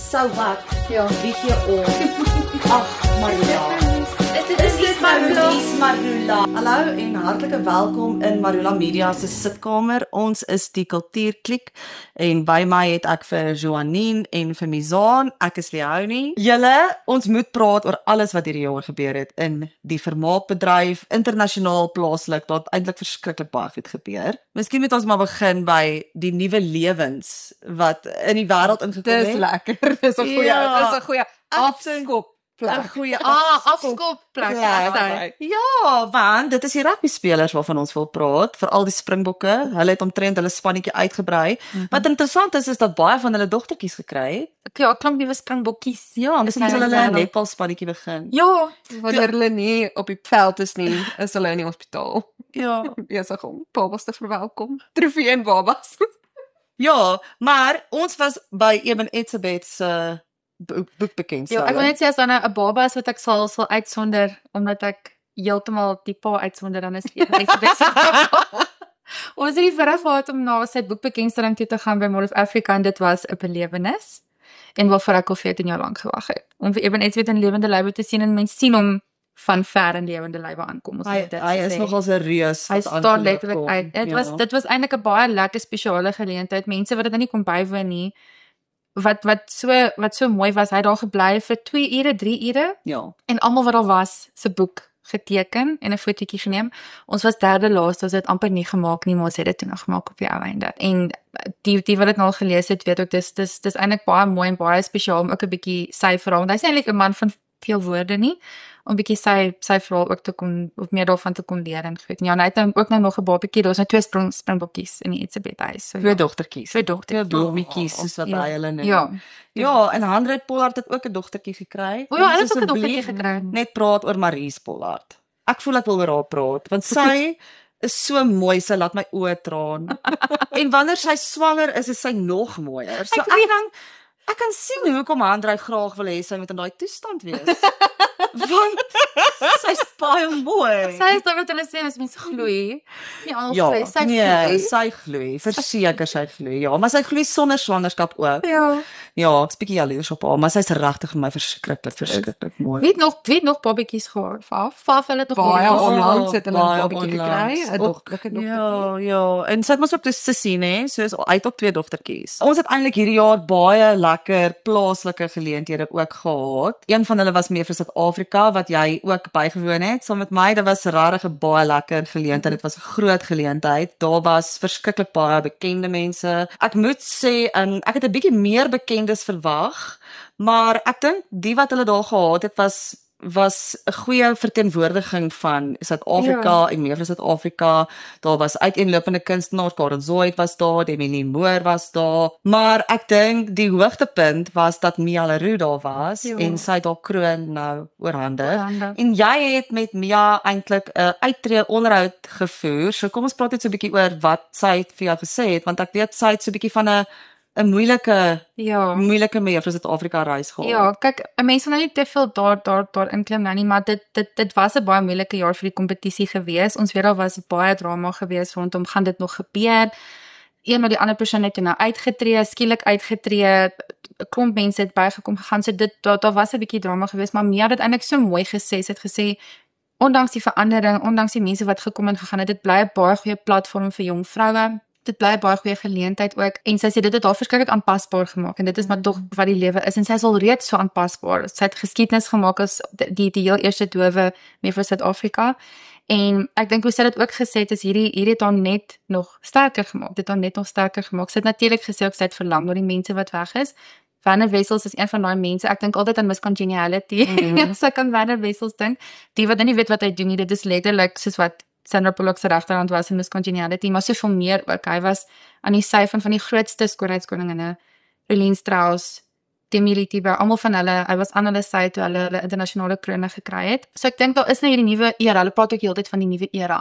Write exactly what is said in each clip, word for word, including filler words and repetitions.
So wat? Ja. Weet jy om? Ag, Marula. Is dit Marula? Marula. Hallo en hartlike welkom in Marula Media se sitkamer. Ons is die Kultuurkliek en by my het ek vir Joanine en vir Mizaan. Ek is Leonie. Julle, ons moet praat oor alles wat hierdie jaar gebeur het in die vermaakbedryf, internasionaal, plaaslik, daar het eintlik verskriklik baie goed gebeur. Miskien moet ons maar begin by die nuwe lewens wat in die wêreld ingekom het. Dis lekker. Dis 'n goeie, Ja. dis 'n goeie afskop. 'n goeie Ah, afskopplek. Ja, ja, want dit is die rugby spelers waarvan ons wil praat, veral die Springbokke. Hulle het omtrent hulle spannetjie uitgebrei. Mm-hmm. Wat interessant is is dat baie van hulle dogtertjies gekry het. Ja, klink nuwe Springbokkies. Ja, Dis nie hulle 'n netbal spannetjie begin. Ja, wanneer hulle nie op die veld is nie, is hulle in die hospitaal. Ja. Besig om babas te verwelkom. Trofee en babas. Ja, maar ons was by Eben Etzebeth se boekbekendstel. Ja, ek wil net sê as dan 'n baba is wat ek sal sal uitsonder omdat ek heeltemal die pa uitsonder, dan is dit best. Ons het die voorreg gehad om na sy boekbekendstelling toe te gaan by Mall of Africa en dit was 'n belewenis en waarvoor ek al veertien jaar lank gewag het. Om vir Eben Etzebeth in lewende lywe te sien en mense sien hom van ver in lewende lywe aankom. Hy, hy is nogal 'n reus. Hy staan letterlik uit. Dit ja. was dit was eintlik 'n baie lekker spesiale geleentheid. Mense wat dit nie kon bywoon nie. Wat wat so wat so mooi was, hy het daar gebly vir twee ure, drie ure. Ja. En almal wat daar was, se boek geteken en 'n fotootjie geneem. Ons was derde laaste, ons het amper nie gemaak nie, maar ons het dit toe nog gemaak op die ou einde. En die die wat dit nou gelees het, weet ook dis dis dis eintlik baie mooi en baie spesiaal om ook 'n bietjie sy verhaal, want hy's eintlik 'n man van veel woorde nie, om bietjie sy sy verhaal ook te kon of meer daarvan te kon leer en goed. Ja, en hy het nou ook nou nog 'n babatjie, daar's nou twee spring, springbokkies in die Etzebeth huis. So, Twee ja. dogtertjies. Twee dogtertjies. Twee bloemetjies soos wat Ja. hy hulle noem. Ja. Ja, en Hendrik Pollard het ook 'n dogtertjie gekry. O ja, hy het Ons ook 'n dogtertjie asseblief gekry. Net praat oor Maries Pollard. Ek voel ek wil oor haar praat want sy is so mooi, sy laat my oë traan. En wanneer sy swanger is, is sy nog mooier. So Ek ek weet- dan ek kan sien hoekom Hendrik graag wil hê sy moet in daai toestand wees. Want sy's baie mooi. Sy is dan wat hulle sê as mense gloei. Nie al Ja, gloei, sy nee, gloei. sy gloei, verseker sy gloei. Ja, maar sy gloei sonder swangerskap ook. Ja. Ja, ek's bietjie jaloers op haar, maar sy's regtig vir my verskriklik, verskriklik mooi. Weet nog, weet nog babatjies gehad. Faf, Faf hulle het nog Baie babatjies. onlangs het hulle 'n Baie babatjie onlangs. gekry, 'n Ook- dogterlike dogter. Ja, ja, en sy het mos ook dus sussie, hè, so is hy het ook twee dogtertjies. Ons het eintlik hierdie jaar baie lekker plaaslike geleenthede ook gehad. Een van hulle was meer vir Suid-Afrika wat jy ook bygewoon het saam met my. Dit was regtig 'n baie lekker geleentheid. Dit was 'n groot geleentheid. Daar was verskriklik baie bekende mense. Ek moet sê, um, ek het 'n bietjie meer bekendes verwag, maar ek dink die wat hulle daar gehad het was was 'n goeie verteenwoordiging van Suid-Afrika ja. en meer van Suid-Afrika. Daar was uiteenlopende kunstenaars, Karen Zoid was daar, Emily Moore was daar, maar ek dink die hoogtepunt was dat Mia Leroux daar was Ja. en sy het haar kroon nou oorhandig. Oorhandig. En jy het met Mia eintlik 'n uittreë onderhoud gevoer. So kom ons praat net so 'n bietjie oor wat sy vir jou gesê het, want ek weet sy het so 'n bietjie van 'n 'n moeilike Ja. moeilike mee vir Suid-Afrika reis gehad. Ja, kyk, 'n mens moet nou nie te veel daar daar daar inklim nou nie, maar dit dit dit was 'n baie moeilike jaar vir die kompetisie gewees. Ons weet daar was baie drama gewees rondom gaan dit nog gebeur. Een of die ander persoon het nou uitgetree, skielik uitgetree. 'n Klomp mense het bygekom gegaan. So dit daar daar was 'n bietjie drama gewees, maar Mia het dit eintlik so mooi gesê. Sy het gesê ondanks die verandering, ondanks die mense wat gekom en gegaan het, dit bly 'n baie goeie platform vir jong vroue. Dit bly 'n baie goeie geleentheid ook. En sy sê dit het haar verskriklik aanpasbaar gemaak en dit is maar tog wat die lewe is en sy is al reeds so aanpasbaar. Sy het geskiedenis gemaak as die die, die heel eerste dowe mee vir Suid-Afrika. En ek dink hoe sy dit ook gesê het is hierdie hierdie het haar net nog sterker gemaak. Dit het haar net nog sterker gemaak. Sy het natuurlik gesê ook sy het verlang na die mense wat weg is. Werner Wessels is een van daai mense. Ek dink altyd aan Miss Congeniality. Mm-hmm. Sy kan Werner Wessels dink. Die wat nie weet wat hy doen nie, dit is letterlik soos wat Sandra Bullock se regterhand was in Miss Congeniality, maar soveel meer ook. Hy was aan die sy van van die grootste skoonheidskoninginne, Eileen Strauss, Demi Litiba, almal van hulle. Hy was aan hulle sy toe hulle hulle internasionale krone gekry het. So ek dink daar is nou hierdie nuwe era. Hulle praat ook heeltyd van die nuwe era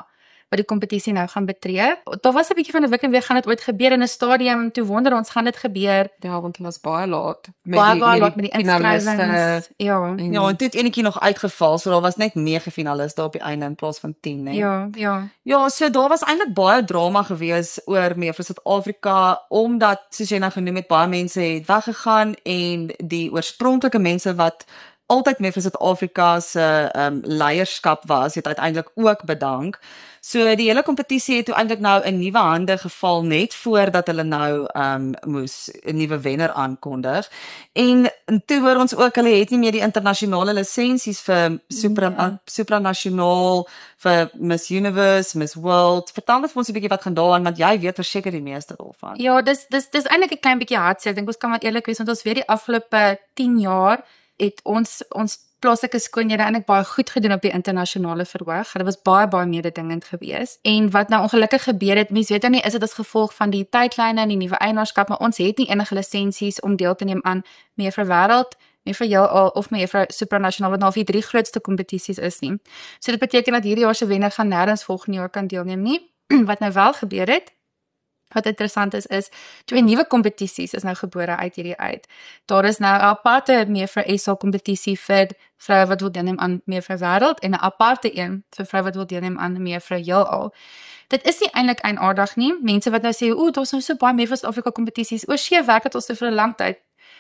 wat die kompetisie nou gaan betree. Daar was 'n bietjie van 'n wik en weer gaan dit ooit gebeur in 'n stadium, toe wonder ons gaan dit gebeur. Ja, want hulle was baie laat. Met Baie die, baie met laat met die finaliste inskrywings. Ja. en- Ja, en toe het enetjie nog uitgeval, so daar was net nege finaliste op die einde in plaas van tien, né? Ja, ja. Ja, so daar was eintlik baie drama gewees oor Mevrou Suid-Afrika, omdat, soos jy nou genoem het, baie mense het weggegaan en die oorspronklike mense wat altyd Mevrou Suid-Afrika se um, leierskap was, het uiteindelik ook bedank. So die hele kompetisie het toe eintlik nou in nuwe hande geval net voordat hulle nou um, moes 'n nuwe wenner aankondig. En, en toe hoor ons ook hulle het nie meer die internasionale lisensies vir supra, Ja. supranasionaal, vir Miss Universe, Miss World. Vertel net vir ons 'n bietjie wat gaan daaraan, want jy weet verseker die meeste daarvan. Ja, dis dis dis eintlik 'n klein bietjie hartseer. Ek dink ons kan wat eerlik wees, want ons weet die afgelope tien jaar het ons ons plaaslike skoonhede eintlik baie goed gedoen op die internasionale verhoog. Hulle was baie baie mededingend geweest. En wat nou ongelukkig gebeur het, mense weet nou nie is dit as gevolg van die tydlyne en die nuwe eienaarskap, maar ons het nie enige lisensies om deel te neem aan Mevrou Wêreld, Mevrou Heelal of Mevrou Supranasionaal, wat nou vir die drie grootste kompetisies is nie. So dit beteken dat hierdie jaar se wenner gaan nêrens volgende jaar kan deelneem nie. Wat nou wel gebeur het, wat interessant is, is twee nuwe kompetisies is nou gebore uit hierdie uit. Daar is nou 'n aparte Mevrou S A kompetisie vir vroue wat wil deelneem aan Mevrou Wêreld en 'n aparte een vir vroue wat wil deelneem aan Mevrou Heelal. Dit is nie eintlik eienaardig nie. Mense wat nou sê, "O, daar's nou so baie Mevrou Suid-Afrika kompetisies." O, sjie, werk dit ons vir 'n lang tyd.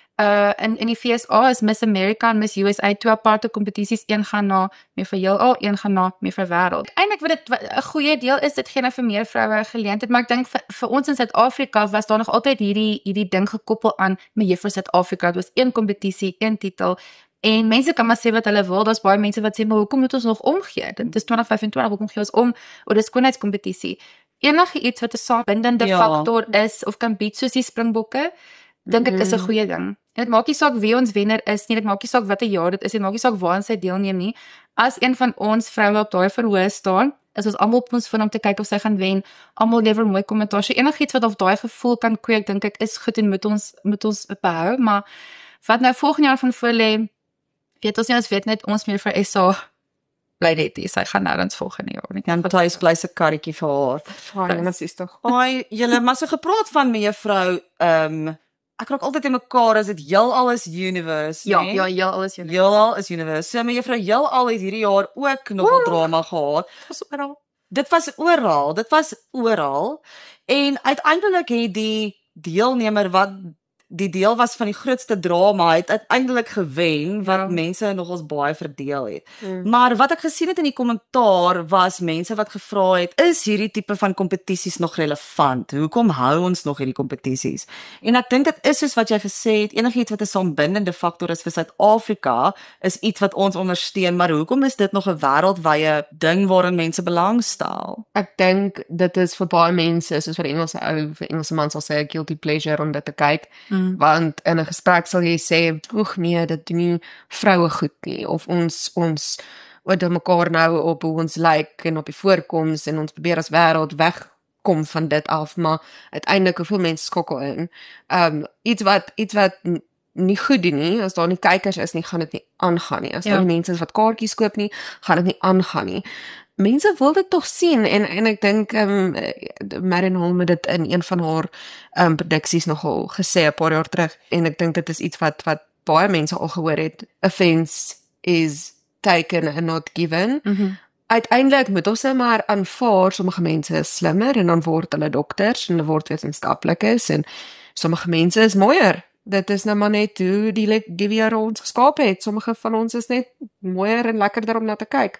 Uh in in die V S A is Miss America en Miss U S A twee aparte kompetisies, een gaan na Mevrou Heelal, een gaan na Mevrou Wêreld. Eintlik wat dit 'n goeie deel is, dit gee nou vir meer vroue geleentheid, maar ek dink vir, vir ons in Suid-Afrika was daar nog altyd hierdie hierdie ding gekoppel aan Mevrou Suid-Afrika. Dit was een kompetisie, een titel. En mense kan maar sê wat hulle wil. Daar's baie mense wat sê, "Maar hoekom moet ons nog omgee? Dit is twintig vyf en twintig, hoekom gee ons om? O, dis skoonheidskompetisie." Enige iets wat 'n saambindende Ja. faktor is of kan bied soos die Springbokke, dink ek is 'n goeie ding. En dit maak nie saak wie ons wenner is nie, dit maak nie saak watter jaar dit is, dit maak nie saak waar sy deelneem nie. As een van ons vroue op daai verhoog staan, is ons almal op ons foon om te kyk of sy gaan wen. Almal lewer mooi kommentaar. So enigiets wat op daai gevoel kan kweek, dink ek is goed en moet ons moet ons behou, maar wat nou volgende jaar van voor lê, weet ons nie, ons weet net ons meer vir S A bly net hier. Sy gaan nêrens volgende jaar nie. Jan Matthys bly se karretjie vir haar. Fyn, dit is tog. Ai, julle maar so gepraat van mevrou, ehm um, ek raak altyd in mekaar as dit heelal is Universe, Ja, nee? ja, ja, alles jy. Heelal is Universe. So mevrou heelal het hierdie jaar ook nogal drama gehad. Was oral. Dit was oral, dit was oral. En uiteindelik het die deelnemer wat die deel was van die grootste drama, het uiteindelik gewen, wat Ja. mense nogals baie verdeel het. Mm. Maar wat ek gesien het in die kommentaar was mense wat gevra het, is hierdie tipe van kompetisies nog relevant? Hoekom hou ons nog hierdie kompetisies? En ek dink dit is soos wat jy gesê het, enigiets wat 'n saambindende faktor is vir Suid-Afrika, is iets wat ons ondersteun, maar hoekom is dit nog 'n wêreldwye ding waarin mense belangstel? Ek dink dit is vir baie mense, soos wat die Engelse ou, vir Engelse man sal sê, 'n guilty pleasure om dit te kyk. Mm. Want in 'n gesprek sal jy sê, "Oeg nee, dit doen nie vroue goed nie," of ons ons oordeel mekaar nou op hoe ons lyk en op die voorkoms en ons probeer as wêreld wegkom van dit af, maar uiteindelik hoeveel mense skokkel in. Um iets wat iets wat n- nie goed doen nie, as daar nie kykers is nie, gaan dit nie aangaan nie. As Ja. daar nie mense is wat kaartjies koop nie, gaan dit nie aangaan nie. Mense wil dit tog sien en en ek dink ehm um, Marion Holm het dit in een van haar ehm um, prediksies nogal gesê 'n paar jaar terug en ek dink dit is iets wat wat baie mense al gehoor het. Offense is taken and not given. Mhm. Uiteindelik moet ons net maar aanvaar sommige mense is slimmer en dan word hulle dokters en hulle word wetenskaplikes en sommige mense is mooier. Dit is nou maar net hoe die le- die wêreld ons geskaap het. Sommige van ons is net mooier en lekkerder om na te kyk.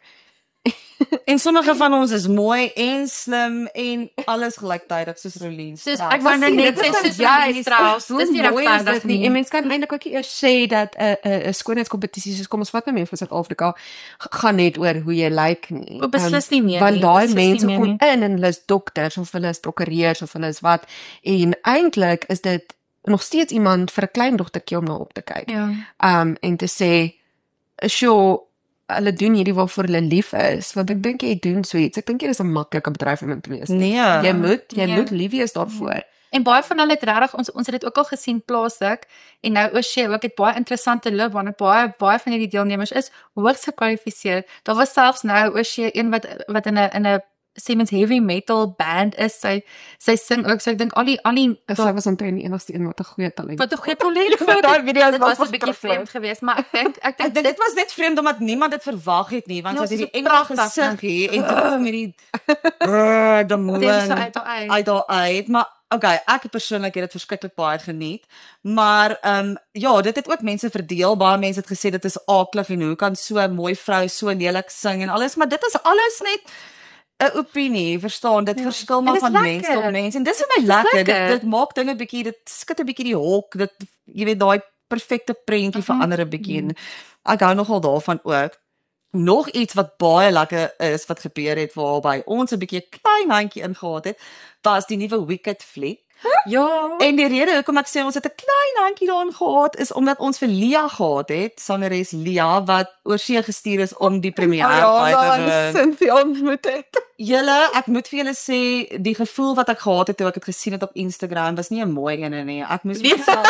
En sommige van ons is mooi en slim en alles gelyktydig soos Rolien. Soos Strauss. ek wou nou net Dit sê is soos juist, Rolien Strauss, hoe dis nie mooi is regverdig dit nie. nie. En mens kan eintlik ook nie eers sê dat 'n 'n 'n skoonheidskompetisie soos kom ons vat nou meer vir Suid-Afrika g- gaan net oor hoe jy lyk nie. O, beslis nie meer Want nie, daai beslis nie mense meer kom nie. in en hulle is dokters of hulle is prokureurs of hulle is wat en eintlik is dit nog steeds iemand vir 'n kleindogtertjie om na op te kyk. Ja. Um en te sê, "Sure, hulle doen hierdie waarvoor hulle lief is," want ek dink jy doen so iets. Ek dink dit is 'n maklike bedryf om in te wees. Nee. Jy moet, jy Ja. moet lief wees daarvoor. En baie van hulle het regtig ons ons het dit ook al gesien plaaslik en nou O'Shea ook het baie interessante loopbane. Baie baie van hierdie deelnemers is hoogs gekwalifiseer. Daar was selfs nou O'Shea een wat wat in 'n in 'n Siemens heavy metal band is. Sy sy sing ook, so ek dink al die al die Sy was omtrent die enigste een wat 'n goeie talent. wat 'n goeie talent gehad Daai het. video's Dit was was 'n bietjie verskriklik. vreemd geweest, maar ek dink ek Ek dink dink dit was net vreemd omdat niemand dit verwag het nie, want Ja, sy het so hierdie Engelse pragtig, gesig hier en toe met die brrr, die moon dit so uit haar uit. uit daar uit, maar okay, ek persoonlik het dit verskriklik baie geniet. Maar ehm um, ja, dit het ook mense verdeel. Baie mense het gesê dit is aaklig en hoe kan so 'n mooi vrou so lelik sing en alles, maar dit is alles net 'n opinie, verstaan? Dit ja. verskil maar En dis van mens lekker. tot mens en dis vir my lekker. lekker. Dit dit maak dinge bietjie, dit skud 'n bietjie die hok. Dit jy weet daai perfekte prentjie Mhm. verander 'n bietjie en ek hou nogal daarvan ook. Nog iets wat baie lekker is wat gebeur het waarby ons 'n bietjie 'n klein handjie ingehaat het, was die nuwe Wicked fliek. Ja. En die rede hoekom ek sê ons het 'n klein handjie daarin gehad is omdat ons vir Lia gehad het, sangeres Lia wat oorsee gestuur is om die premiere by te doen. Cynthia ontmoet het. Julle, ek moet vir julle sê die gevoel wat ek gehad het toe ek dit gesien het op Instagram was nie 'n mooi een nie. Ek moes myself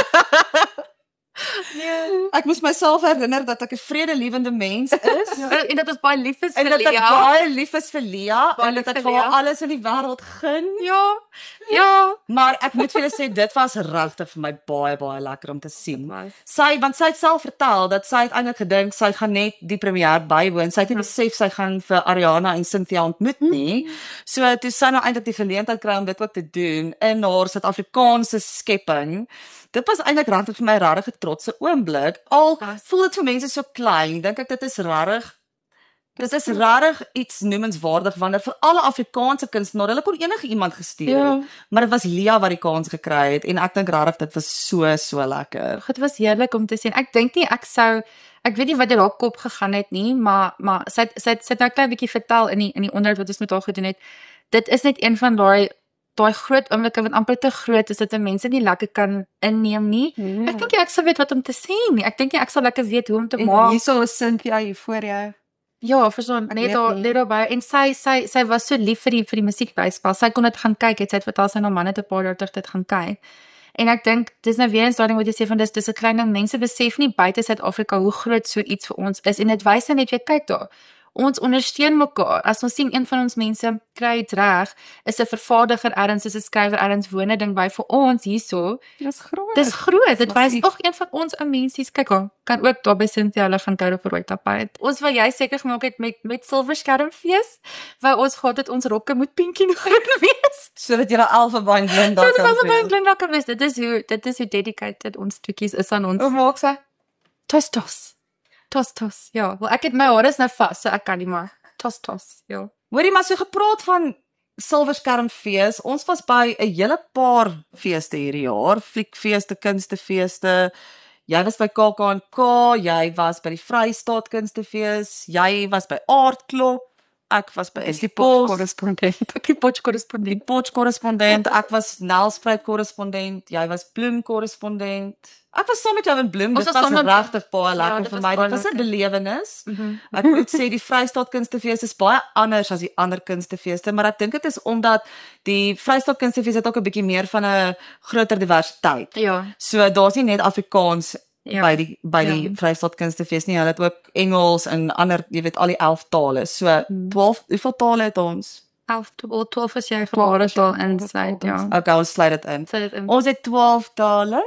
Nee. ek moes myself herinner dat ek 'n vredelewende mens is. En dat ons baie lief is En vir dat ek Lia. baie lief is vir Lia Baie en lief dat ek vir vir haar Lia. alles in die wêreld gun. Ja. Ja. Maar ek moet vir julle sê dit was regtig vir my baie baie lekker om te sien. Was. Sy want sy het self vertel dat sy het eintlik gedink sy gaan net die premiere bywoon. Sy het nie besef sy gaan vir Ariana en Cynthia ontmoet nie. So toe sy nou eintlik die geleentheid kry om dit ook te doen in haar Suid-Afrikaanse skepping. Dit was eintlik regtig vir my regtig 'n trotse oomblik. Al Was. voel dit vir mense so klein, dink ek dit is regtig Dit is regtig iets noemenswaardig wanneer vir alle Afrikaanse kunstenaars, hulle kon enige iemand gestuur Ja. het, maar dit was Lia wat die kans gekry het en ek dink regtig dit was so so lekker. Dit was heerlik om te sien. Ek dink nie ek sou ek weet nie wat deur haar kop gegaan het nie, maar maar sy het- sy het- sy het nou 'n klein bietjie vertel in die in die onderhoud wat ons met haar gedoen het. Dit is net een van daai daai groot oomblikke wat amper te groot is dat 'n mens dit nie lekker kan inneem nie. Ja. Ek dink nie ek sal weet wat om te sê nie. Ek dink nie ek sal lekker weet hoe om te En maak. hierso is Cynthia hier voor jou. Ja, verstaan. Ek Net weet daar nie. net daarby en sy sy sy was so lief vir die vir die musiekbyspel. Sy kon dit gaan kyk. Het sy het vertel sy nou man het 'n paar jaar terug dit gaan kyk. En ek dink dis nou weer eens daardie wat jy sê van dis dis 'n klein ding. Mense besef nie buite Suid-Afrika hoe groot so iets vir ons is en dit wys net jy kyk daar. Ons ondersteun mekaar. As ons sien een van ons mense kry dit reg, is 'n vervaardiger ergens, is 'n skrywer ergens woon 'n ding by vir ons hierso. Dis groot. Dis groot. Dit wys Massief. ook een van ons ou mensies kyk haar kan ook daar by Cynthia hulle gaan kuier op 'n rooi tapijt. Ons wil jy seker gemaak het met met Silver Skermfees, waar ons gehad het ons rokke moet pinkie nog groot wees. Sodat jy 'n alfabaan blind So daar dit was kan baie wees. klein kan wees. Dit is hoe dit is hoe dedicated ons toetjies is aan ons. Hoe maak sy? Tos tos. Tos tos. Ja, wel ek het my hare is nou vas, so ek kan nie maar tos tos. Ja. Hoorie maar so gepraat van Silverskermfees. Ons was by 'n hele paar feeste hierdie jaar, fliekfeeste, kunstefeeste. Jy was by K K en K, jy was by die Vrystaat Kunstefees, jy was by Aardklop, ek was by Dis die Pos, korrespondent. Die potjie korrespondent. die Potch korrespondent, ek was Nelspruit korrespondent, jy was Bloem korrespondent. Ek was saam met jou in Bloem. Ons Dit was was saam met- regtig baie Ja, lekker dit vir was my. baie Dit was 'n lekker. belewenis. Mhm. Ek moet sê die Vrystaat Kunstefees is baie anders as die ander kunstefeeste, maar ek dink dit is omdat die Vrystaat Kunstefees het ook 'n bietjie meer van 'n groter diversiteit. Ja. So daar's nie net Afrikaans Ja. by die by Ja. die Vrystaat Kunstefees nie, hulle het ook Engels en ander, jy weet, al die elf tale. So twaalf, hoeveel tale het ons? elf tot twaalf is jy gehad al in sy ja. Okay, ons sluit dit in. Sy dit in. Ons het twaalf tale.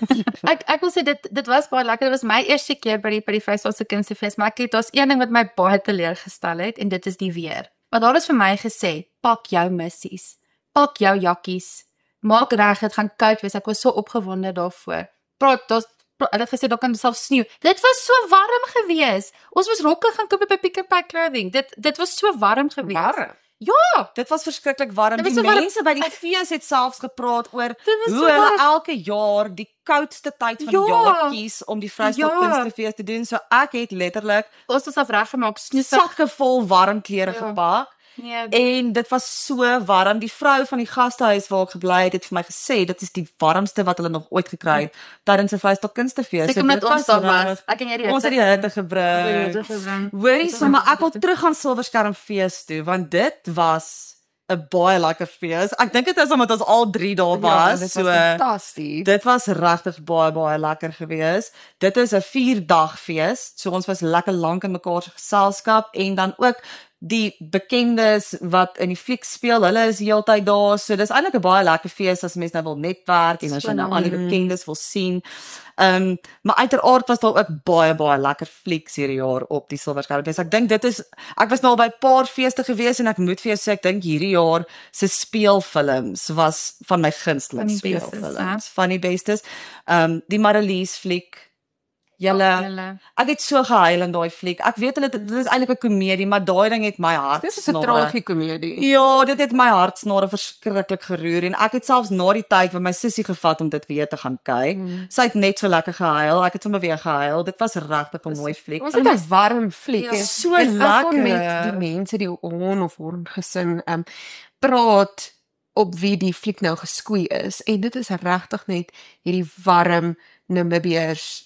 Ek ek wil sê dit dit was baie lekker. Dit was my eerste keer by die by die Vrystaatse Kunstefees, maar ek het daar's een ding wat my baie teleurgestel het en dit is die weer. Want daar is vir my gesê, pak jou missies. Pak jou jakkies. Maak reg, dit gaan koud wees. Ek was so opgewonde daarvoor. Praat, daar's hulle het gesê daar kan self sneeu. Dit was so warm gewees. Ons moes rokke gaan koop by Pick n Pay Clothing. Dit dit was so warm gewees. Warm. Ja, Dit was verskriklik warm. Dit was Die so warm. mense by die fees het selfs gepraat oor Dit was hoe so hulle warm. elke jaar die koudste tyd van die Ja. jaar kies om die Vrystaat Ja. Kunstefees te doen. So ek het letterlik ons het ons afreggemaak, sneeu. sakke vol warm klere Ja. gepak. Nee, En dit was so warm. Die vrou van die gastehuis waar ek gebly het, het vir my gesê dit is die warmste wat hulle nog ooit gekry het tydens 'n Vrystaat Kunstefees. seker met dit ons daar was. regtig- Ek en jy die Ons het die hitte gebring. gebring. Hoorie, so maar ek wil terug gaan Silverskermfees toe want dit was 'n baie lekker fees. Ek dink dit is omdat ons al drie daar was. Ja, dit so was fantasties. dit was regtig baie baie lekker geweest. Dit is 'n vier dag fees. So ons was lekker lank in mekaar se geselskap en dan ook die bekendes wat in die fliek speel, hulle is heeltyd daar, so dis eintlik 'n baie lekker fees as mense nou wil netwerk en as jy nou al die bekendes wil sien. Um, maar uiteraard was daar ook baie baie lekker flieks hierdie jaar op die Silver Skermfees. Ek dink dit is ek was nou al by 'n paar feeste gewees en ek moet vir jou sê ek dink hierdie jaar se speelfilms was van my gunsteling speelfilms, van die bestes. Um die Marlies fliek, julle, ek het so gehuil in daai fliek. Ek weet hulle dit is eintlik 'n komedie, maar daai ding het my hart. Dit is 'n tragikomedie. Ja, dit het my hartsnare verskriklik geroer en ek het selfs na die tyd vir my sussie gevat om dit weer te gaan kyk. Mm. Sy het net so lekker gehuil. Ek het sommer weer gehuil. Dit was regtig 'n mooi fliek. Ons het 'n warm fliek. Ja, so lekker met die mense die hon of hon gesin um praat op wie die fliek nou geskoei is en dit is regtig net hierdie warm Namibiërs.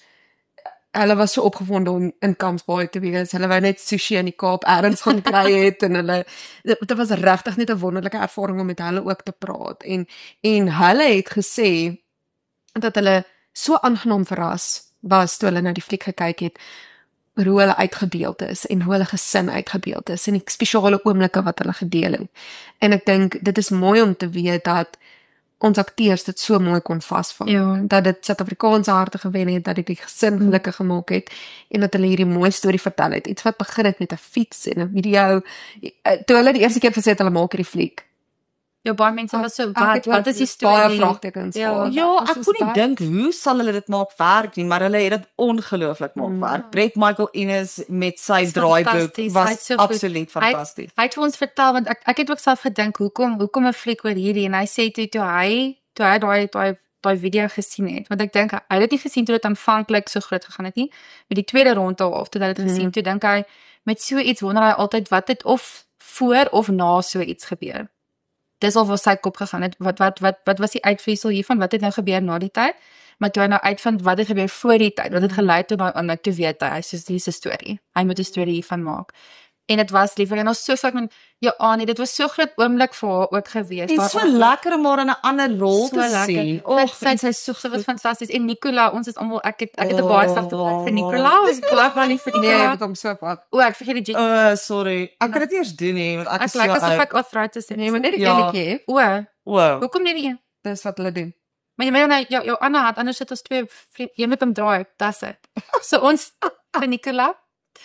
Hulle was so opgewonde om in Camps Baai te wees. Hulle wou net sushi in die Kaap ergens gaan kry het en hulle dit, dit was regtig net 'n wonderlike ervaring om met hulle ook te praat. En en hulle het gesê dat hulle so aangenaam verras was toe hulle na die fliek gekyk het oor hoe hulle uitgebeeld is en hoe hulle gesin uitgebeeld is en die spesiale oomblikke wat hulle gedeel het. En ek dink dit is mooi om te weet dat ons akteurs dit so mooi kon vasvang, ja. Dat dit Suid-Afrikaanse harte gewen het, dat dit die gesin gelukkig gemaak het en dat hulle hierdie mooi storie vertel het. Iets wat begin het met 'n fiets en 'n video. Toe hulle die eerste keer gesê het hulle maak hierdie fliek. Ja, baie mense was so wat wat is die baie storie? vraagtekens. Ja, ja, ek kon nie dink hoe sal hulle dit maak werk nie, maar hulle het dit ongelooflik maak werk. Brett Michael Innes met sy draaiboek was so absoluut fantasties. Hy het vir ons vertel want ek ek het ook self gedink hoekom hoekom 'n fliek oor hierdie en hy sê toe toe hy toe hy daai daai daai video gesien het, want ek dink hy het dit nie gesien toe dit aanvanklik so groot gegaan het nie. Met die tweede ronde of toe dat dit gesien, toe dink hy met so iets wonder hy altyd wat het of voor of na so iets gebeur. Dis al waar sy kop gegaan het, wat wat wat wat was die uitvloeisel hiervan, wat het nou gebeur na die tyd, maar toe hy nou uitvind wat het gebeur voor die tyd, wat het gelei tot daai ander, toe weet hy, hy sê dis 'n storie, hy moet 'n storie hiervan maak, en dit was liever, en ons so vaak met, ja Annie, dit was so groot oomblik vir haar ook gewees, en so lekker om haar in 'n ander rol so te sien, och, sy, sy, sy, sy was fantasties, en Nicola, ons is allemaal, ek het, ek het 'n baie sagte plek vir Nicola, ons klap maar nie vir Nee, Nicola, met hom so wat. o, ek vergeet die uh, sorry, ek kan dit nie eens doen nie, want ek ek is so lyk asof oud. ek arthritis het, Nee, maar net die Ja. enetjie, hè. o, Wow. hoekom nie die een? Dis wat hulle doen. Maar jy meen nou jou jou ander hand, anders sit ons twee vriend, jy moet hom draai, dis dit. So ons vir Nicola,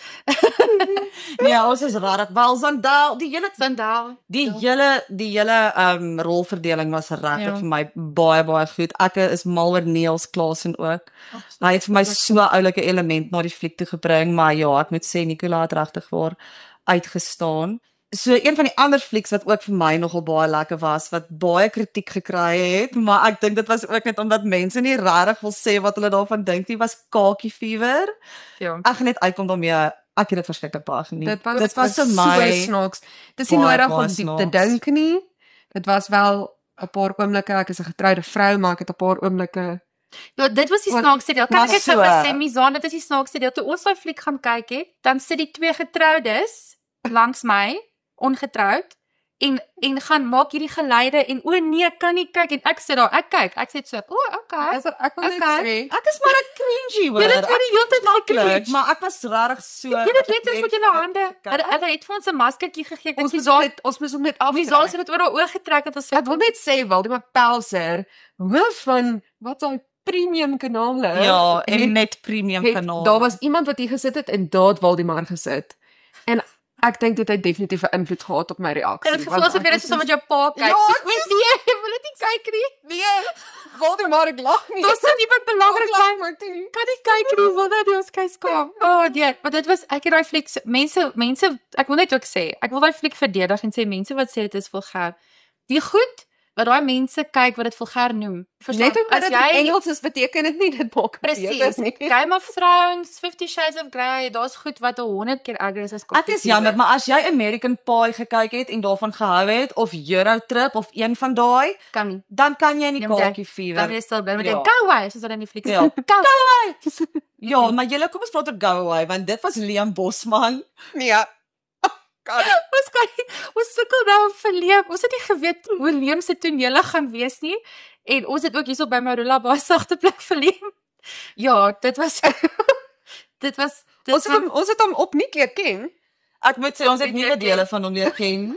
Nee, ons is regtig wel Zandaal, die hele Sandaal. die hele die hele um rolverdeling was regtig Ja. vir my baie baie goed. Ek is mal oor Niels Klaasen ook. Hy het vir my so 'n oulike element na die fliek toe gebring, maar ja, ek moet sê Nicola het regtig waar uitgestaan. So een van die ander flieks wat ook vir my nogal baie lekker was, wat baie kritiek gekry het, maar ek dink dit was ook net omdat mense nie regtig wil sê wat hulle daarvan dink nie, was Kakie Fever. Ja. Ek gaan net uitkom daarmee. Ek het dit verskriklik baie geniet. Dit was, dit was so vir my snaaks. Dit is nie baie, nodig om baie diep te snaaks. dink nie. Dit was wel 'n paar oomblikke, ek is 'n getroude vrou, maar ek het 'n paar oomblikke. Ja, dit was die Want- snaakste deel. Kan maar ek dit so- gou sê, Mizaan, dit is die snaakste deel. Toe ons daai fliek gaan kyk het, dan sit die twee getroudes langs my, ongetroud, en en gaan maak hierdie geluide en o nee, ek kan nie kyk en ek sit daar, ek kyk, ek sit so, o, okay. Is er, ek wil net Okay. sê, Ek is maar 'n cringy hoor. Julle het vir die hele tyd Maklik, geklik. maar ek was regtig so. Jy het letterlik met julle hande. Hulle hulle het vir ons 'n maskertjie gegee. Ek ons dink moet Mizaan, net ons moet hom net af. Mizaan het dit oor haar oë getrek het ons Ek wil net sê Waldemar Pelser, hoof van wat daai premium kanale. Ja, en het- net premium het- kanaal. Daar was iemand wat hier gesit het en daar het Waldemar gesit. En ek dink dit het definitief 'n invloed gehad op my reaksie. en dit gevoel want asof jy ek net was so met jou pa kyk. Ja, Soos, ek "Mens, nee, jy wil dit nie kyk nie. Nee, Waldemar, ek lag nie. Daar's nie iemand belangrik Ek lag maar toe. kan nie kyk nie, wil dat ons kyk skaam. O, oh, nee, maar dit was ek het daai fliek se- mense mense ek wil net ook sê, ek wil daai fliek verdedig en sê mense wat sê dit is vulgair. Die goed wat daai mense kyk wat dit vulgair noem. Verstaan? Net omdat As dit in jy Engels is, beteken dit nie dit maak presies nie. Game of Thrones, Fifty Shades of Grey, daar's goed wat honderd keer erger is as Ek is jammer, maar as jy American Pie gekyk het en daarvan gehou het of Euro Trip of een van daai, kan nie. dan kan jy nie Ja, maar jy- Kakie Dan Fever. is dit bly met Ja. die go away, soos wat in die fliek Ja. sê. Go away. Ja, maar julle kom ons praat oor Go Away want dit was Liam Bosman. Nee. God. Ons kan nie, ons sukkel nou om verleef. Ons het nie geweet hoe Liam se tonele gaan wees nie. En ons het ook hierso by Marula baie sagte plek verleef. Ja, dit was dit was dit Ons het hom ons het hom op nie keer ken. Ek moet sê ons het nuwe dele van hom leer ken.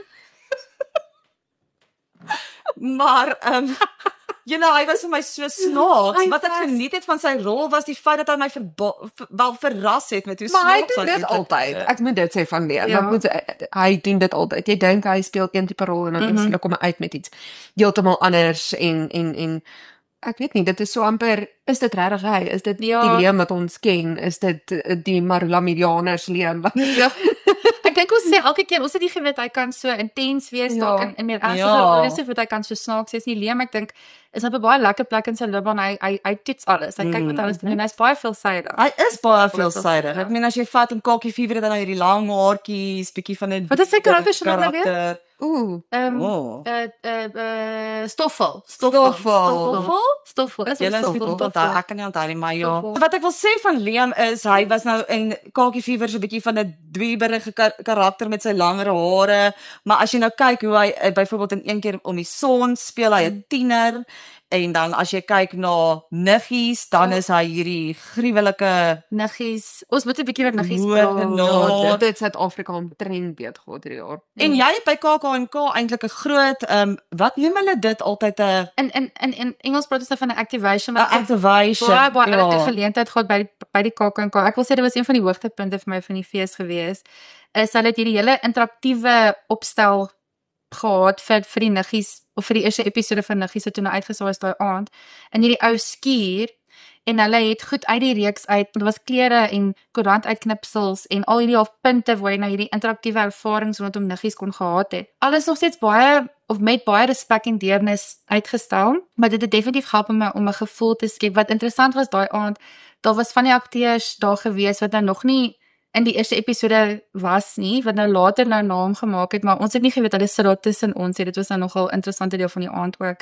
Maar ehm um, jy know, hy was vir my so snaaks. Hy Wat ek was- geniet het van sy rol was die feit dat hy my verba- ver, wel verras het met hoe Maar hy snaaks doen dit eintlik altyd. is. Ek moet dit sê van Liam. Ja. Ek moet hy doen dit altyd. Jy dink hy speel een tipe rol en dan Mhm. skielik kom hy uit met iets heeltemal anders en en en ek weet nie, dit is so amper, is dit regtig hy? Is dit Ja. die Liam wat ons ken? Is dit eh, die Marula-Medianers Liam? wat- Ja. Ek dink ons sê elke keer, ons het nie geweet hy kan so intens wees Ja. dalk in in meer ernstige Ja. rolle, so wat hy kan so snaaks wees nie. Liam, ek dink is op 'n baie lekker plek in sy loopbaan. Hy hy hy toets alles. Hy kyk wat alles doen en hy's baie veelsidig. Hy is baie veelsidig. veelsidig. Ek meen as jy vat in Kakie Fever dan nou hierdie lang haartjies, bietjie van 'n Wat is sy karakter se naam nou weer? karakter. Ooh. Ehm Oh. eh eh eh Stoffel. Stoffel. Stoffel. Stoffel. Is Julle is Stoffel. goed onthou. Ek kan nie onthou nie, maar ja. Stoffel. Wat ek wil sê van Liam is hy was nou in Kakie Fever so 'n bietjie van 'n dwieberige kar karakter met sy langer hare, maar as jy nou kyk hoe hy uh, byvoorbeeld in een keer om die son speel hy 'n tiener en dan as jy kyk na Niggies, dan is hy hierdie gruwelike Niggies. Ons moet 'n bietjie oor Niggies Hoë praat. genade. Ja, dit het Suid-Afrika omtrent beet gehad hierdie jaar. en jy het by K K en K eintlik 'n groot ehm um, wat noem hulle dit altyd 'n In in in in Engels praat ons dan van 'n activation 'n wat activation. baie baie Ja. ja. geleentheid gehad by die, by die K K en K. Ek wil sê dit was een van die hoogtepunte vir my van die fees gewees. Is hulle het hierdie hele interaktiewe opstel gehad vir vir die niggies of vir die eerste episode van Niggies wat toe nou uitgesaai is daai aand in hierdie ou skuur en hulle het goed uit die reeks uit, dit was klere en koerant uitknipsels en al hierdie half punte waar jy nou hierdie interaktiewe ervarings rondom Niggies kon gehad het. Alles nog steeds baie of met baie respek en deernis uitgestel, maar dit het definitief gehelp om 'n om 'n gevoel te skep. Wat interessant was daai aand, daar was van die akteurs daar gewees wat nou nog nie in die eerste episode was nie, wat nou later nou naam gemaak het, maar ons het nie geweet hulle sit daar tussen ons het. Dit was nou nogal 'n interessante deel van die aand ook.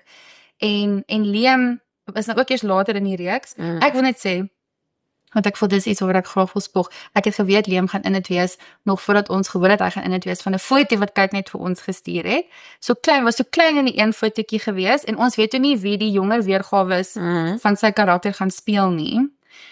En en Liam is nou ook eers later in die reeks. Mm. Ek wil net sê want ek voel dis iets waar ek graag wil spog. Ek het geweet Liam gaan in dit wees nog voordat ons gehoor het hy gaan in dit wees van 'n foto wat kyk net vir ons gestuur het. So klein was so klein in die een fotootjie gewees en ons weet toe nie wie die jonger weergawe is Mm. van sy karakter gaan speel nie.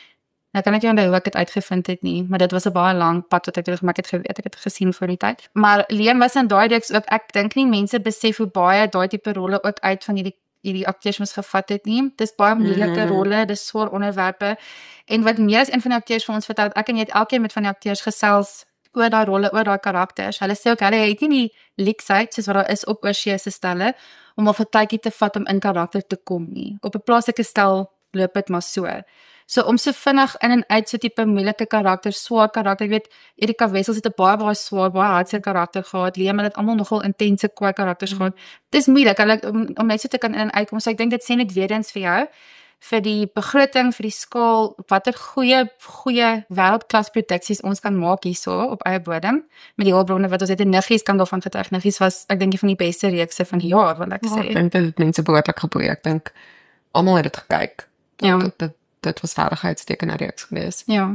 Nou kan ek nie onthou hoe ek dit uitgevind het nie, maar dit was 'n baie lang pad wat ek terug maar ek het geweet, ek het gesien voor die tyd. Maar Liam was in daai reeks ook, ek dink nie mense besef hoe baie daai tipe rolle ook uit van hierdie hierdie akteurs mos gevat het nie. Dis baie moeilike Mhm. rolle, dis swaar onderwerpe. En wat meer as een van die akteurs vir ons vertel, het, ek en jy het elkeen met van die akteurs gesels oor daai rolle, oor daai karakters. Hulle sê ook hulle het nie die leksheid soos wat daar is op oorsee se stelle om al 'n tydjie te vat om in karakter te kom nie. Op 'n plaaslike stel loop dit maar so. So om so vinnig in en uit so tipe moeilike karakter, swaar karakter, jy weet, Erika Wessels het 'n baie baie swaar, baie hartseer karakter gehad. Liam het almal nogal intense kwaai karakters gehad. Dis moeilik hulle om, om net so te kan in en uitkom. So ek dink dit sê net weer eens vir jou vir die begroting, vir die skaal, watter goeie goeie wêreldklas produksies ons kan maak hierso op eie bodem met die hulpbronne wat ons het. En Niggies kan daarvan getuig. Niggies was ek dink een van die beste reekse van die jaar, wil ek Ja, sê. ek dink dit het mense behoorlik geboei. Ek dink almal het dit gekyk. Ja. Dit dit, dit was vaardigheidsteken reeks geweest. Ja.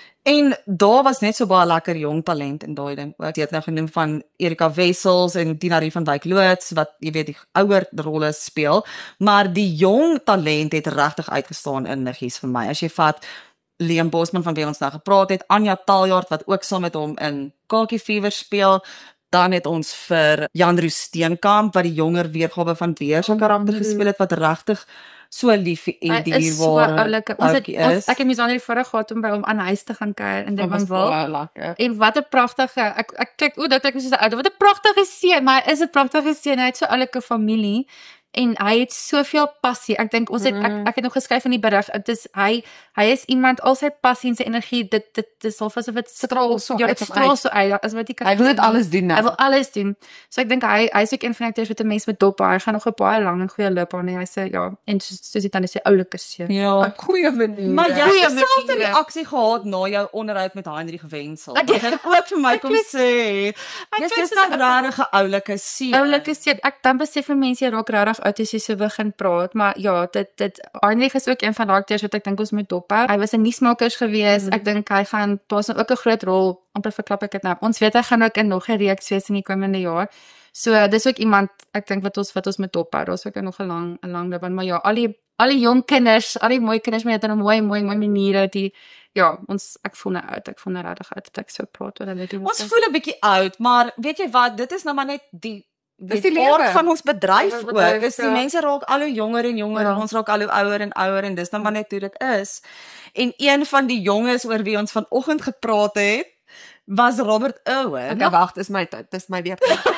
En daar was net so baie lekker jong talent in daai ding. Wat jy het nou genoem van Erika Wessels en Tina van Wyk Loots wat jy weet die ouer rolle speel, maar die jong talent het regtig uitgestaan in Niggies vir my. As jy vat Liam Bosman van wie ons nou gepraat het, Anja Taljaard wat ook saam met hom in Kakie Fever speel, dan het ons vir Jan Roos Steenkamp wat die jonger weergawe van Weer se karakter gespeel het wat regtig so lief en Hy is so dierbare oulike. Ons het ouetjie ons, is. ek het Misandrie voorheen gehad om by hom aan huis te gaan kuier in Dit was Durbanville. baie lekker. En wat 'n pragtige ek ek kyk o, dit klink soos 'n ou. Wat 'n pragtige seun, maar hy is 'n pragtige seun. Hy het so oulike familie en hy het soveel passie. Ek dink ons het ek, ek het nog geskryf in die berig. Dit is hy hy is iemand al sy passie en sy energie dit dit dis half asof dit Straal so ja, uit dit hom straal uit. so uit. As wat jy kan Hy wil dit alles doen nou. Hy wil alles doen. So ek dink hy hy's ook een van die akteurs wat 'n mens met dop hou. Hy gaan nog 'n baie lang en goeie loopbaan hê. Hy sê ja, en soos soos dit dan is hy oulike seun. Ja. 'n goeie manier. Maar jy Goeie het selfs 'n maniere. reaksie gehad na jou onderhoud met Heinrich Wenzel. Ek- Wat het ook vir my kom weet- sê. ek Dis weet dis soos 'n nou regtig 'n oulike seun. Oulike seun. Ek dan besef vir mense jy raak regtig oud as jy so begin praat, maar ja, dit dit Heinrich is ook een van daai akteurs wat ek dink ons moet dophou. Hy was 'n nuusmakers gewees. Mm. Ek dink hy gaan daar's nou ook 'n groot rol, amper verklap ek dit nou. Ons weet hy gaan ook in nog 'n reeks wees in die komende jaar. So dis ook iemand ek dink wat ons wat ons moet dophou. Daar's ook nog 'n lang 'n lang loopbaan, maar ja, al die al die jong kinders, al die mooi kinders met hulle mooi mooi mooi maniere die ja, ons ek voel nou oud, ek voel nou regtig oud dat ek so praat oor hulle doen. Ons voel 'n bietjie oud, maar weet jy wat, dit is nou maar net die Dis die die aard lewe. van ons bedryf Ons ook. bedryf, Dis die ja. mense raak al hoe jonger en jonger Ja. en ons raak al hoe ouer en ouer en dis nou maar net hoe dit is. En een van die jonges oor wie ons vanoggend gepraat het, was Robert Owen. Okay, wag, dis my tyd. Dis my weer.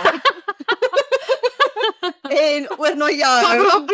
En oor na jou.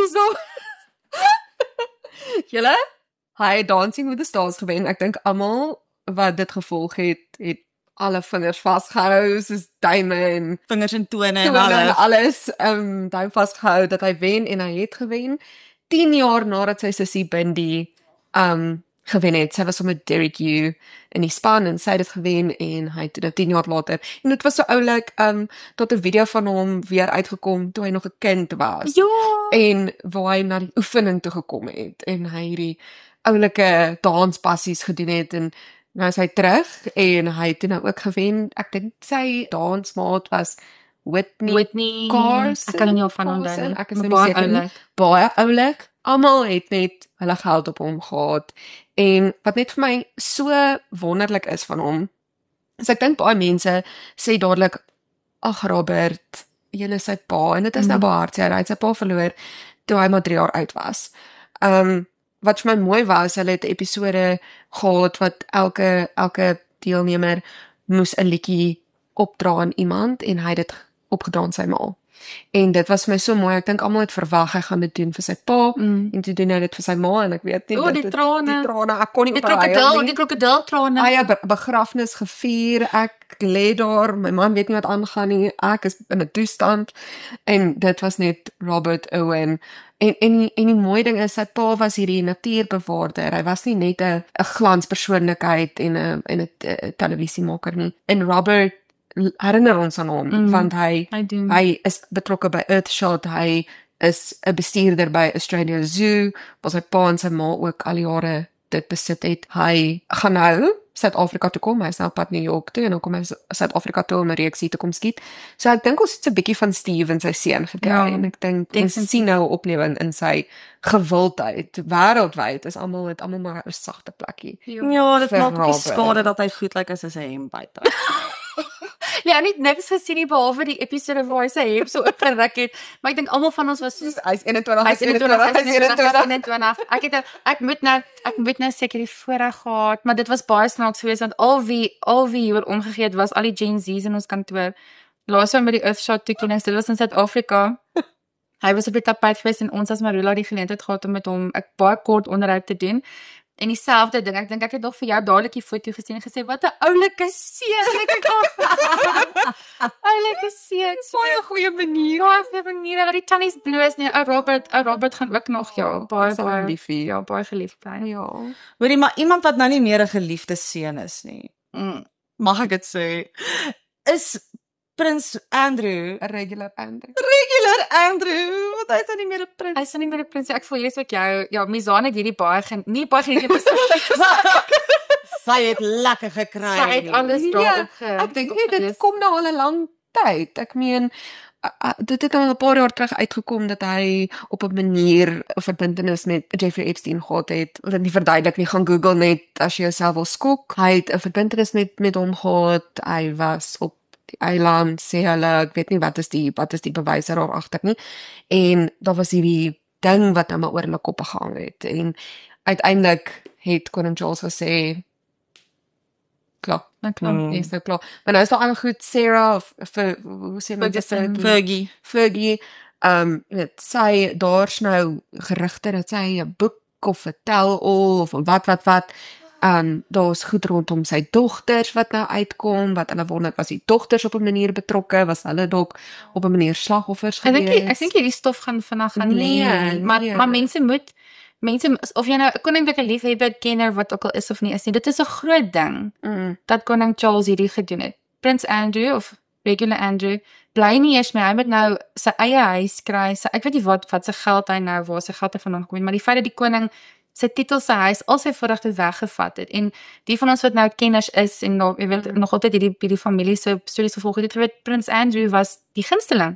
Julle, hy het Dancing with the Stars gewen. Ek dink almal wat dit gevolg het, het alle vingers vasgehou, soos duime en Vingers en tone en tone en alles. alles, um, duim vasgehou dat hy wen en hy het gewen tien jaar nadat sy sussie Bindi um gewen het. Sy was saam met Derek Yu in die span en sy het dit gewen en hy het dit tien jaar later. En dit was so oulik, um tot 'n video van hom weer uitgekom toe hy nog 'n kind was. Ja. En waar hy na die oefening toe gekom het en hy hierdie oulike danspassies gedoen het en nou is hy terug en hy het nou ook gewen. Ek dink sy dansmaat was Whitney, Whitney Carson, ek kan nie van onthou Carson, nie. ek is Maar nou nie baie seker nie. oulik. Baie oulik. Almal het net hulle geld op hom gehad. En wat net vir my so wonderlik is van hom, is ek dink baie mense sê dadelik, ag Robert, jy is sy pa en dit is nou Mhm. baie hartseer. Hy het sy pa verloor toe hy maar drie jaar oud was. Um wat vir my mooi was, hulle het episode gehad wat elke elke deelnemer moes 'n liedjie opdra aan iemand en hy het dit opgedra aan sy ma. En dit was vir my so mooi. Ek dink almal het verwag hy gaan dit doen vir sy pa Mm. en toe doen hy dit vir sy ma en ek weet nie O, dat die dit- trane. die trane, ek kon nie Die op haar huil krokodil, nie. die krokodiltrane. Eie be begrafnis gevier, ek lê daar, my man weet nie wat aangaan nie, ek is in 'n toestand en dit was net Robert Owen. En en en die mooi ding is sy pa was hierdie natuurbewaarder. Hy was nie net 'n 'n glanspersoonlikheid en 'n en 'n uh, televisiemaker nie. En Robert herinner ons aan hom Mm. want hy Hy doen. hy is betrokke by Earthshot, hy is 'n bestuurder by Australia Zoo, waar sy pa en sy ma ook al jare dit besit het. Hy gaan nou Suid-Afrika toe kom, hy is nou op pad New York toe en dan kom hy Suid-Afrika toe om 'n reeksie te kom skiet. So ek dink ons het 'n bietjie van Steve en sy seun gekry Ja, en ek dink ons definitief. sien nou 'n oplewing in sy gewildheid wêreldwyd. Is almal het almal maar 'n sagte plekkie. Ja, dit Vir maak ook nie Robert. skade dat hy goed lyk as hy sy hemp buite. Ja, nie niks gesien nie behalwe die episode waar hy sy hemp so opgeruk het, maar ek dink almal van ons was so Hy's eenentwintig, Hy's eenentwintig, hy's eenentwintig, hy's eenentwintig. eenentwintig. Ek het ek moet nou ek moet nou seker die voorreg gehad, maar dit was baie snaaks geweest want al wie al wie hier omgegee het was al die Gen Z's in ons kantoor. Laas met die Earthshot toekennings, dit was in Suid-Afrika. Hy was op die tapijt geweest en ons as Marula die geleentheid gehad om met hom 'n baie kort onderhoud te doen. En dieselfde ding, ek dink ek het nog vir jou dadelik die foto gesien en gesê wat 'n oulike seun, ek het al oulike seun, so Baie goeie manier. baie goeie maniere dat die tannies bloos nie. Ou Robert, ou Robert gaan ook nog ja, baie Sy baie liefie. ja, baie geliefd bly. Ja. Hoorie, maar iemand wat nou nie meer 'n geliefde seun is nie. Mm. Mag ek dit sê? Is Prins Andrew, 'n regular Andrew. regular Andrew, want hy is nou nie meer 'n prins. Hy is nie meer 'n prins. Ek voel jy's ook jou. Ja, Mizaan het hierdie baie gen, nie baie geniet nie. Sy het lekker gekry. Sy het alles Ja, daarop ge. Ek dink nie dit kom nou al 'n lang tyd. Ek meen a- a- dit het al 'n paar jaar terug uitgekom dat hy op 'n manier 'n verbintenis met Jeffrey Epstein gehad het. Wil dit nie verduidelik nie, gaan Google net as jy jouself wil skok. Hy het 'n verbintenis met met hom gehad. Hy was op die eiland, sê hulle, ek weet nie wat is die wat is die bewyse daar agter nie. En daar was hierdie ding wat nou maar oor hulle koppe gehang het en uiteindelik het Koning Charles gesê klaar. Nou klaar. Mm. Dis nou klaar. Maar nou is daar ander goed, Sarah of vir hoe sê mense Ferguson. Fergie? Fergie. Fergie, um weet sy daar's nou gerugte dat sy 'n boek of 'n tell-all of wat wat wat um daar's goed rondom sy dogters wat nou uitkom, wat hulle wonder was die dogters op 'n manier betrokke, was hulle dalk op 'n manier slagoffers Ek gewees. dink nie- ek dink hierdie stof gaan vinnig gaan Nee, lê. Maar nee. maar mense moet mense of jy nou 'n koninklike liefhebber, kenner wat ook al is of nie is nie, dit is 'n groot ding mm, dat koning Charles hierdie gedoen het. Prins Andrew of regular Andrew bly nie eers meer. Hy moet nou sy eie huis kry. Sy, ek weet nie wat wat sy geld hy nou waar sy geld hy vandaan gekom het, maar die feit dat die koning sy titel, sy huis, al sy voorregte weggevat het en die van ons wat nou kenners is en nog jy weet nog altyd hierdie hierdie familie se stories gevolg het, het geweet Prins Andrew was die gunsteling.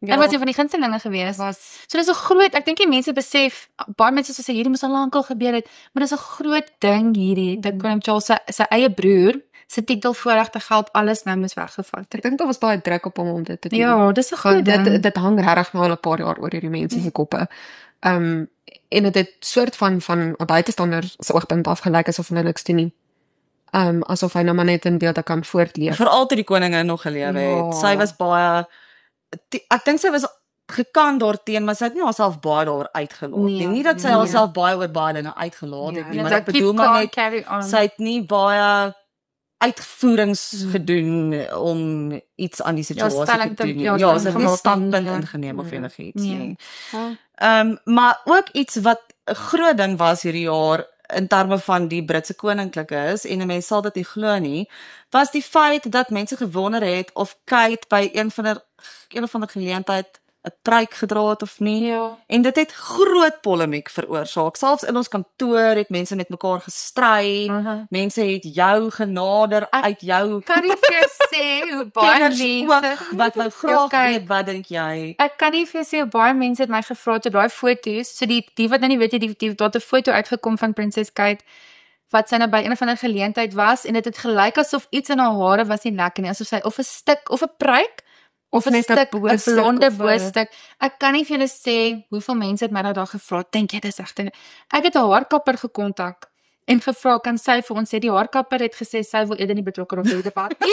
Ja. En was een van die gunstelinge geweest. Was So dis 'n groot, ek dink die mense besef, baie mense sê hierdie moes al lank al gebeur het, maar dis 'n groot ding hierdie, dat Koning Charles sy, sy eie broer se titel voorregte geld alles nou moes weggevat het. ek dink daar was baie druk op hom om dit te doen. Ja, dis 'n groot dit ding. dit hang regtig nou al 'n paar jaar oor hierdie mense se koppe. Ehm um, en dit het soort van van 'n buitestander se oogpunt afgelyk asof hulle niks doen nie. Ehm um, asof hy nou maar net in beelde kan voortleef. Veral toe die koninge nog gelewe Ja. het. Sy was baie die- ek dink sy was gekant daarteen, maar sy het nie haarself baie daaroor uitgelaat nie. Nee, Nie dat sy nee. haarself baie oor baie dinge uitgelaat het Ja, nie, Ja, maar dat ek bedoel keep maar calm, net carry on. sy het nie baie uitvoerings gedoen om iets aan die situasie stelling te te- doen nie. ja, Ja, sy het stelling nie gemaak standpunt nie, ja. ingeneem of Ja. enigiets Nee. nie. Ja. Ehm um, maar ook iets wat 'n groot ding was hierdie jaar in terme van die Britse koninklikes en mense sal dit nie glo nie, was die feit dat mense gewonder het of Kate by een van der een of ander geleentheid 'n pruik gedra het of nie. Ja. En dit het groot polemiek veroorsaak. Selfs in ons kantoor het mense met mekaar gestry. Aha. Mense het jou genader Ek uit jou Kan nie vir jou sê hoe baie kenners mense ook wat wou graag kyk. weet, wat dink jy? Ek kan nie vir jou sê hoe baie mense het my gevra te daai foto's, so die die wat nou nie weet jy die die daar 'n foto uitgekom van Prinses Kate wat sy nou by een of ander geleentheid was en dit het gelyk asof iets in haar hare was nie lekker nie, asof sy of 'n stuk of 'n pruik of 'n net 'n stuk 'n boostuk blonde of 'n- boostuk. Ek kan nie vir julle sê hoeveel mense het my nou daar gevra. Dink jy dis regte? Ek het 'n haarkapper gekontak en gevra kan sy vir ons sê die haarkapper het gesê sy wil eerder nie betrokke raak by die debat nie.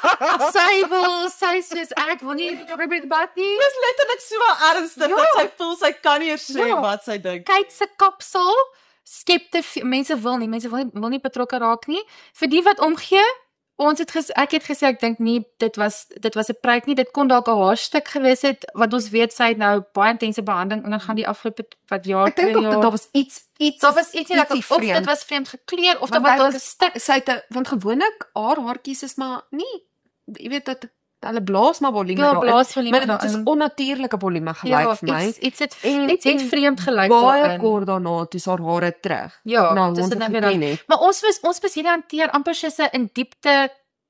sy wil sy sê ek wil nie betrokke by die debat nie. Dis letterlik so ernstig Ja. dat sy voel sy kan nie eers sê Ja. wat sy dink. Kate se kapsel skep te veel- mense wil nie, mense wil nie wil nie betrokke raak nie. Vir die wat omgee, ons het ges, ek het gesê ek dink nie dit was dit was 'n pruik nie, dit kon dalk 'n haarstuk gewees het wat ons weet sy het nou baie intense behandeling ondergaan die afgelope wat jaar Ek dink twee ook dat jaar. daar was iets iets Daar was ietsie lekker ietsie of dit vreemd. was vreemd gekleur of Want daar was hy- dalk 'n stuk sy het 'n- want gewoonlik haar haartjies is maar nie jy weet dat hulle blaas maar volume ja, daarin. blaasvolume Maar dit is daarin. onnatuurlike volume gelyk Ja, vir my. iets iets het En- iets het en vreemd gelyk Baie daarin. kort daarna toe is haar hare terug. Ja, nou, dis ons dit het nou weer geken het. Maar ons was ons was hierdie hanteer amper soos 'n in diepte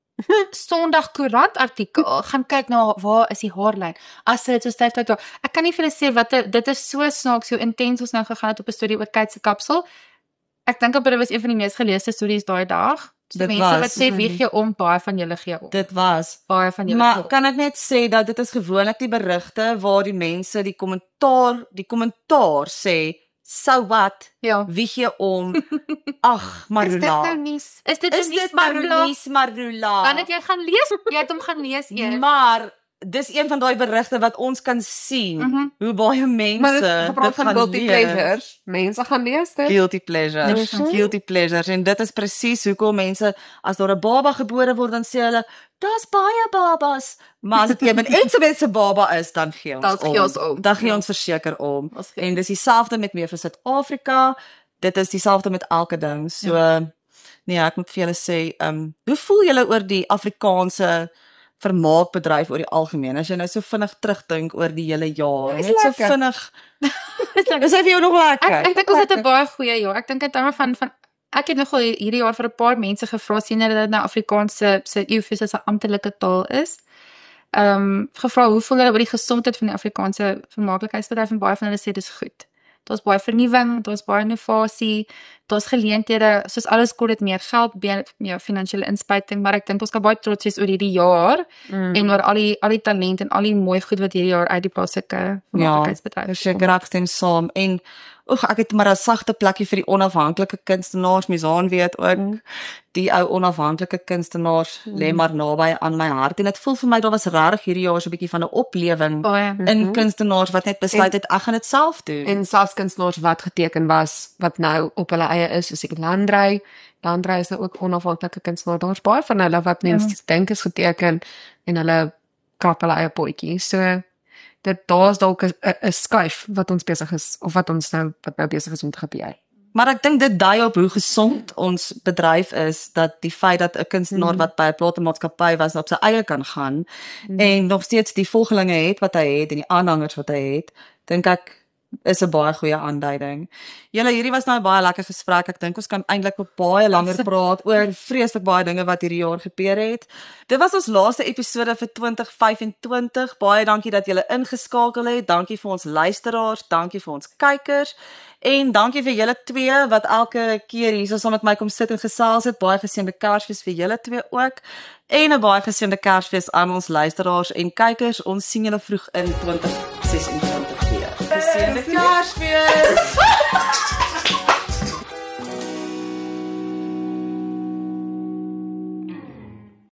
Sondag koerant artikel. Gaan kyk na waar is die haarlyn. As dit so styf uit. Ek kan nie vir julle sê wat dit is so snaaks so intens ons nou gegaan het op 'n storie oor Kate se kapsel. Ek dink op dit was een van die mees geleesde stories daai dag. So Dit mense was. wat sê wie gee om, baie van julle gee om. Dit was. Baie van julle Maar gee om. kan ek net sê dat dit is gewoonlik die berigte waar die mense die kommentaar die kommentaar sê so wat Ja. wie gee om ag Is dit Marula nou nie Is dit is dit Marlies Marula Dan het jy gaan lees. Jy het hom gaan lees eers. maar dis een van daai berigte wat ons kan sien Mhm. hoe baie mense Maar dit gepraat dit van gaan guilty lees. pleasures. Mense gaan lees dit. Guilty pleasures, Mhm. guilty pleasures en dit is presies hoekom mense as daar 'n baba gebore word dan sê hulle daar's baie babas, maar as dit een en so se baba is dan gee ons Dan gee ons om. Dan gee Ja. ons verseker om. Ons gee- En dis dieselfde met meer vir Suid-Afrika. Dit is dieselfde met elke ding. So ja. Nee, ek moet vir julle sê, ehm um, hoe voel julle oor die Afrikaanse vermaakbedryf oor die algemeen? As jy nou so vinnig terugdink oor die hele jaar, Dis net so lekker. vinnig. Dis hy vir jou nog lekker. Ek ek dink ons het 'n baie goeie jaar. Ek dink in terme van van ek het nogal hierdie jaar vir 'n paar mense gevra sien hulle dat nou Afrikaans se se E U F is 'n amptelike taal is. Ehm um, gevra hoe voel hulle oor die gesondheid van die Afrikaanse vermaaklikheidsbedryf en baie van hulle sê dis goed. Daar's baie vernuwing, daar's baie innovasie, daar's geleenthede, soos alles kos dit meer geld, meer, meer finansiële inspuiting, maar ek dink ons kan baie trots wees oor hierdie jaar Mm. en oor al die al die talent en al die mooi goed wat hierdie jaar uit die plaaslike vermaaklikheidsbedryf Verseker ek stem saam en oeg ek het maar 'n sagte plekkie vir die onafhanklike kunstenaars, Misaan weet ook Mm. die ou onafhanklike kunstenaars Mm. lê maar naby aan my hart en dit voel vir my daar was regtig hierdie jaar so 'n bietjie van 'n oplewing baie. in Mhm. kunstenaars wat net besluit het ek gaan dit self doen. En selfs kunstenaars wat geteken was wat nou op hulle eie is, soos ek Landry. Landry is nou ook onafhanklike kunstenaar. Daar's baie van hulle wat mense Ja. dink is geteken en hulle krap hulle eie potjie. So dit daar's dalk 'n 'n skuif wat ons besig is of wat ons nou wat nou besig is om te gebeur. Maar ek dink dit dui op hoe gesond ons bedryf is dat die feit dat 'n kunstenaar Mhm. wat by 'n platemaatskappy was op sy eie kan gaan Mhm. en nog steeds die volgelinge het wat hy het en die aanhangers wat hy het, dink ek is 'n baie goeie aanduiding. Julle, hierdie was nou 'n baie lekker gesprek. Ek dink ons kan eintlik op baie langer praat oor vreeslik baie dinge wat hierdie jaar gebeur het. Dit was ons laaste episode vir twintig vyf-en-twintig. Baie dankie dat julle ingeskakel het. Dankie vir ons luisteraars, dankie vir ons kykers. En dankie vir julle twee wat elke keer hier saam met my kom sit en gesels het. Baie geseënde Kersfees vir julle twee ook. En 'n baie geseënde Kersfees aan ons luisteraars en kykers. Ons sien julle vroeg in twintig ses en twintig weer. Geseënde Kersfees.